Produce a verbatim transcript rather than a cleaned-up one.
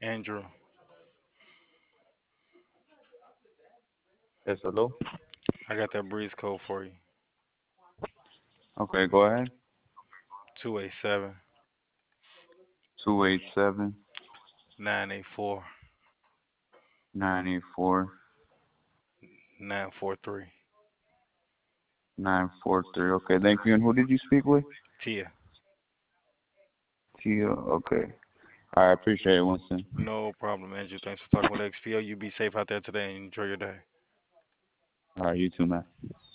Andrew. Yes, hello. I got that breeze code for you. Okay, go ahead. Two eight seven Two eight seven nine eight four nine eight four nine four three. nine four three. Okay, thank you. And who did you speak with? Tia. Tia. Okay. I appreciate it, Winston. No problem, Andrew. Thanks for talking with X P O. You be safe out there today and enjoy your day. All right, you too, man.